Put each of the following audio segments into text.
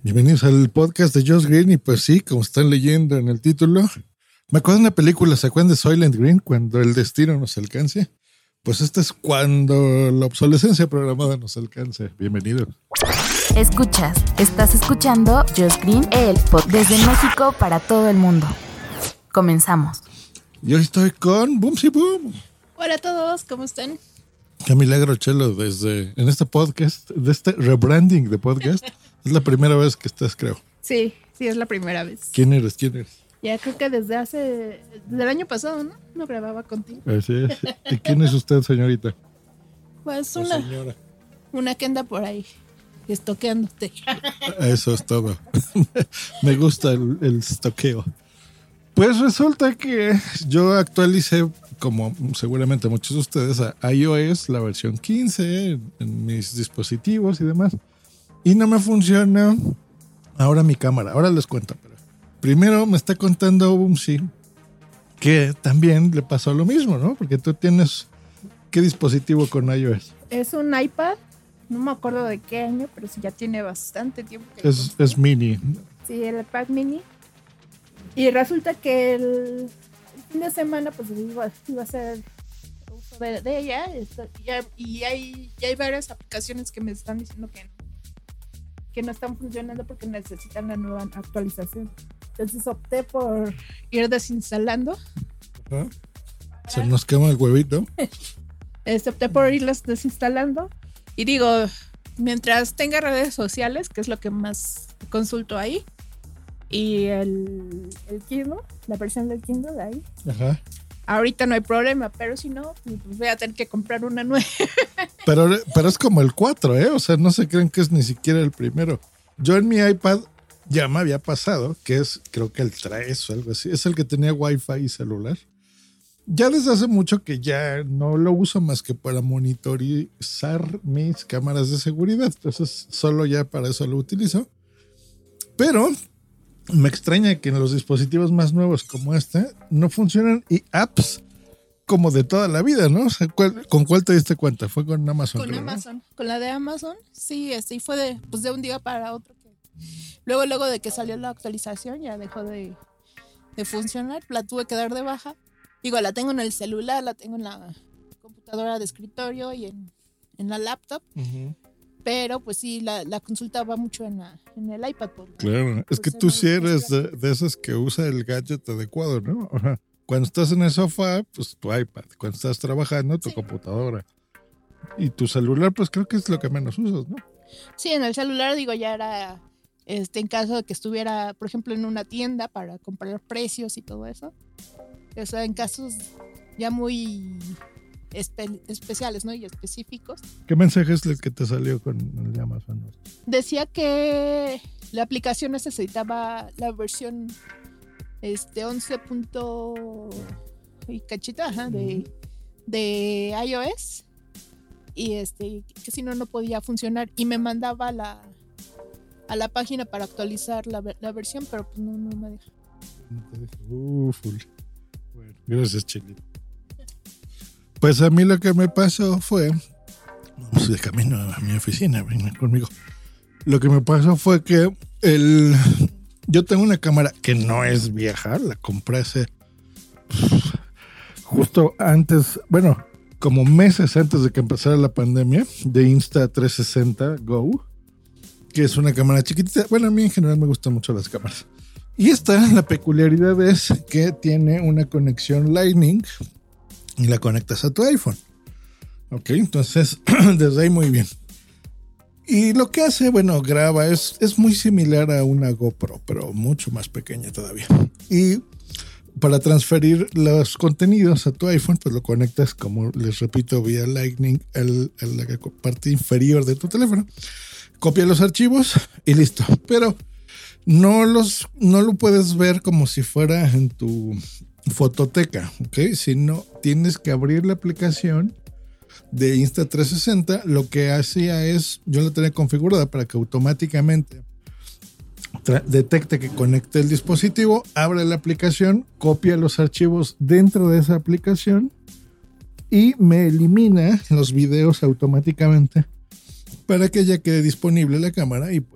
Bienvenidos al podcast de Josh Green. Y pues sí, como están leyendo en el título, me acuerdo de una película, ¿se acuerdan de Soylent Green? Cuando el destino nos alcance. Pues este es cuando la obsolescencia programada nos alcance. Bienvenido. Estás escuchando Josh Green, el podcast desde México para todo el mundo. Comenzamos. Yo estoy con Boomsy Boom. Hola a todos, ¿cómo están? Qué milagro, Chelo, en este podcast, de este rebranding de podcast. Es la primera vez que estás, creo. Sí, es la primera vez. ¿Quién eres? Ya creo que desde el año pasado, ¿no? No grababa contigo. Así es. ¿Y quién es usted, señorita? Pues Señora. una que anda por ahí estoqueándote. Eso es todo. Me gusta el estoqueo. Pues resulta que yo actualicé, como seguramente muchos de ustedes, a iOS, la versión 15 en mis dispositivos y demás. Y no me funciona ahora mi cámara. Ahora les cuento. Pero primero me está contando Boomsy que también le pasó lo mismo, ¿no? Porque tú tienes... ¿Qué dispositivo con iOS? Es un iPad. No me acuerdo de qué año, pero sí ya tiene bastante tiempo. Es mini. Sí, el iPad mini. Y resulta que el fin de semana pues iba a hacer uso de ella. Y hay varias aplicaciones que me están diciendo que no están funcionando porque necesitan la nueva actualización. Entonces opté por ir desinstalando. Ajá. Se nos quema el huevito. Opté por irlas desinstalando. Y digo, mientras tenga redes sociales, que es lo que más consulto ahí, y el Kindle, la versión del Kindle de ahí. Ajá. Ahorita no hay problema, pero si no, pues voy a tener que comprar una nueva. Pero es como el 4, ¿eh? O sea, no se creen que es ni siquiera el primero. Yo en mi iPad ya me había pasado, que es creo que el 3 o algo así. Es el que tenía Wi-Fi y celular. Ya desde hace mucho que ya no lo uso más que para monitorizar mis cámaras de seguridad. Entonces solo ya para eso lo utilizo. Pero me extraña que en los dispositivos más nuevos como este no funcionan y apps como de toda la vida, ¿no? O sea, ¿con cuál te diste cuenta? Fue con Amazon. Con creo, Amazon, ¿no? Con la de Amazon, sí, y fue de un día para otro. Luego de que salió la actualización ya dejó de funcionar, la tuve que dar de baja. Digo, la tengo en el celular, la tengo en la computadora de escritorio y en la laptop. Uh-huh. Pero pues sí, la consultaba mucho en el iPad. Claro, es que tú sí eres de esas que usa el gadget adecuado, ¿no? Ajá. Cuando estás en el sofá, pues tu iPad. Cuando estás trabajando, tu computadora. Y tu celular, pues creo que es lo que menos usas, ¿no? Sí, en el celular, digo, ya era en caso de que estuviera, por ejemplo, en una tienda para comparar precios y todo eso. O sea, en casos ya muy especiales, ¿no? Y específicos. ¿Qué mensaje es el que te salió con el de Amazon? Decía que la aplicación necesitaba la versión 11. Y cachita, ajá, de iOS, y que si no podía funcionar, y me mandaba a la página para actualizar la versión, pero pues no me deja. Bueno, gracias, Chelito. Pues a mí lo que me pasó fue, vamos de camino a mi oficina, ven conmigo. Lo que me pasó fue que yo tengo una cámara que no es vieja, la compré hace justo antes, bueno, como meses antes de que empezara la pandemia, de Insta360 Go, que es una cámara chiquitita. Bueno, a mí en general me gustan mucho las cámaras. Y la peculiaridad es que tiene una conexión Lightning y la conectas a tu iPhone. Ok, entonces desde ahí muy bien. Y lo que hace, bueno, graba, es muy similar a una GoPro, pero mucho más pequeña todavía. Y para transferir los contenidos a tu iPhone, pues lo conectas, como les repito, vía Lightning a la parte inferior de tu teléfono. Copia los archivos y listo. Pero no lo puedes ver como si fuera en tu fototeca, ¿ok? Sino tienes que abrir la aplicación de Insta360. Lo que hacía es, yo la tenía configurada para que automáticamente detecte que conecte el dispositivo, abre la aplicación, copia los archivos dentro de esa aplicación y me elimina los videos automáticamente para que ya quede disponible la cámara y pueda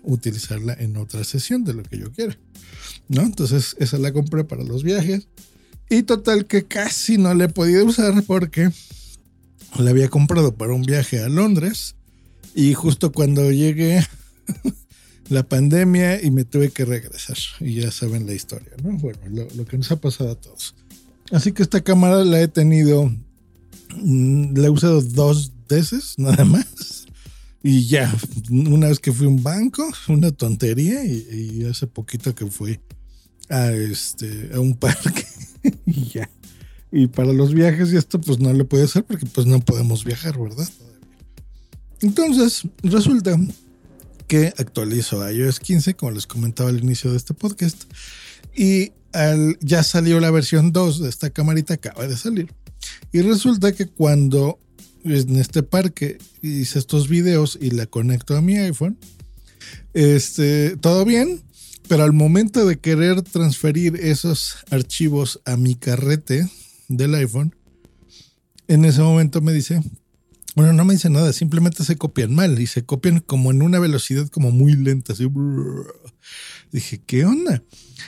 utilizarla en otra sesión de lo que yo quiera, ¿no? Entonces esa la compré para los viajes y total que casi no la he podido usar porque la había comprado para un viaje a Londres y justo cuando llegué la pandemia y me tuve que regresar y ya saben la historia, ¿no? Bueno, lo que nos ha pasado a todos. Así que esta cámara la he tenido, la he usado 2 veces nada más y ya, una vez que fui a un banco, una tontería y hace poquito que fui a un parque y ya. Y para los viajes y esto pues no lo puedo hacer porque pues no podemos viajar, ¿verdad? Entonces resulta que actualizó iOS 15, como les comentaba al inicio de este podcast, y ya salió la versión 2 de esta camarita, acaba de salir. Y resulta que cuando en este parque hice estos videos y la conecto a mi iPhone, todo bien, pero al momento de querer transferir esos archivos a mi carrete del iPhone, en ese momento me dice, bueno, no me dice nada, simplemente se copian mal y se copian como en una velocidad como muy lenta, así. Dije, ¿qué onda?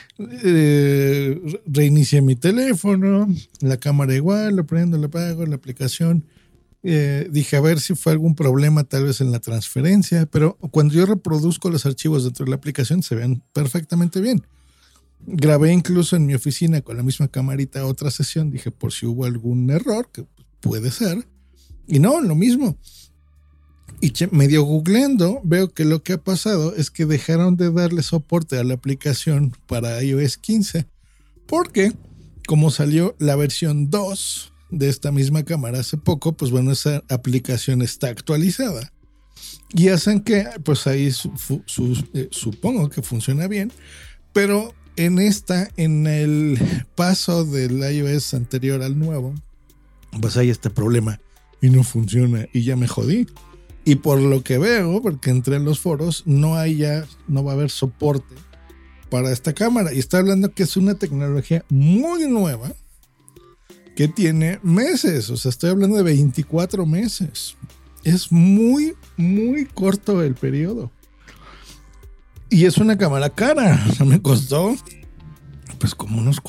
Reinicié mi teléfono, la cámara igual, lo prendo, lo apago, la aplicación. Dije, a ver si fue algún problema tal vez en la transferencia, pero cuando yo reproduzco los archivos dentro de la aplicación se ven perfectamente bien. Grabé incluso en mi oficina con la misma camarita otra sesión, dije, por si hubo algún error, que puede ser. Y no, lo mismo. Y medio googleando, veo que lo que ha pasado es que dejaron de darle soporte a la aplicación para iOS 15. Porque, como salió la versión 2 de esta misma cámara hace poco, pues bueno, esa aplicación está actualizada. Y hacen que, pues ahí supongo que funciona bien. Pero en el paso del iOS anterior al nuevo, pues hay este problema. Y no funciona y ya me jodí. Y por lo que veo, porque entré en los foros, no va a haber soporte para esta cámara. Y está hablando que es una tecnología muy nueva que tiene meses. O sea, estoy hablando de 24 meses. Es muy, muy corto el periodo. Y es una cámara cara. O sea, me costó pues como unos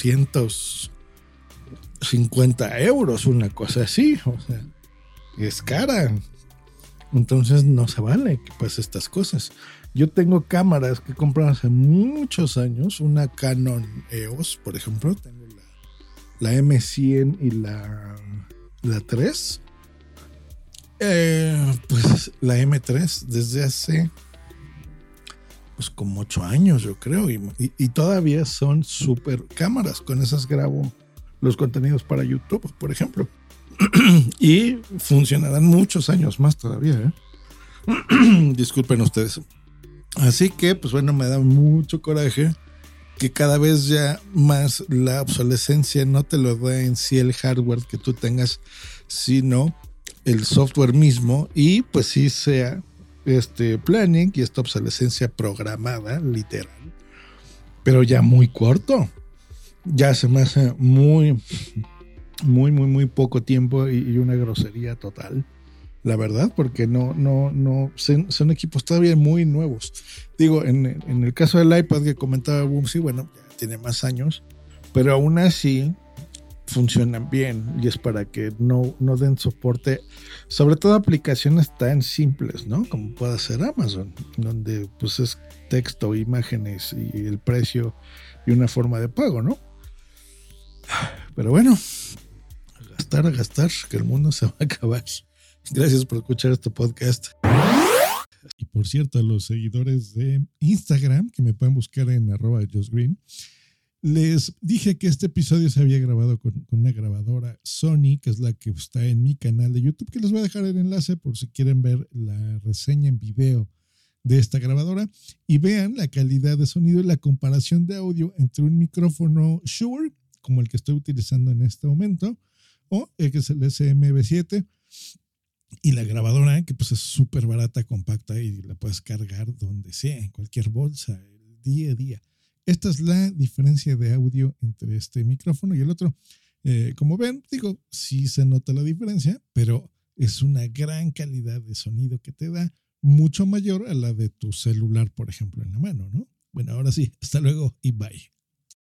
450 euros, una cosa así, o sea, es cara. Entonces no se vale que pase estas cosas. Yo tengo cámaras que compré hace muchos años, una Canon EOS, por ejemplo, tengo la M100 y la 3. Pues la M3 desde hace pues como 8 años yo creo y todavía son súper cámaras. Con esas grabo los contenidos para YouTube, por ejemplo. Y funcionarán muchos años más todavía, Disculpen ustedes. Así que, pues bueno, me da mucho coraje que cada vez ya más la obsolescencia no te lo da en sí el hardware que tú tengas, sino el software mismo, y pues sí sea este planning y esta obsolescencia programada, literal, pero ya muy corto. Ya se me hace muy muy poco tiempo y una grosería total, la verdad, porque no son equipos todavía muy nuevos. Digo, en el caso del iPad que comentaba Bumsy, bueno, ya tiene más años, pero aún así funcionan bien y es para que no den soporte, sobre todo aplicaciones tan simples, ¿no? Como puede ser Amazon, donde pues es texto, imágenes y el precio y una forma de pago, ¿no? Pero bueno, a gastar, que el mundo se va a acabar. Gracias por escuchar este podcast. Y por cierto, a los seguidores de Instagram, que me pueden buscar en @justgreen, les dije que este episodio se había grabado con una grabadora Sony, que es la que está en mi canal de YouTube, que les voy a dejar el enlace por si quieren ver la reseña en video de esta grabadora y vean la calidad de sonido y la comparación de audio entre un micrófono Shure, como el que estoy utilizando en este momento, o que es el SM-B7, y la grabadora, que pues es súper barata, compacta y la puedes cargar donde sea, en cualquier bolsa, el día a día. Esta es la diferencia de audio entre este micrófono y el otro. Como ven, digo, sí se nota la diferencia, pero es una gran calidad de sonido que te da. mucho mayor a la de tu celular, por ejemplo, en la mano, ¿no? Bueno, ahora sí, hasta luego y bye.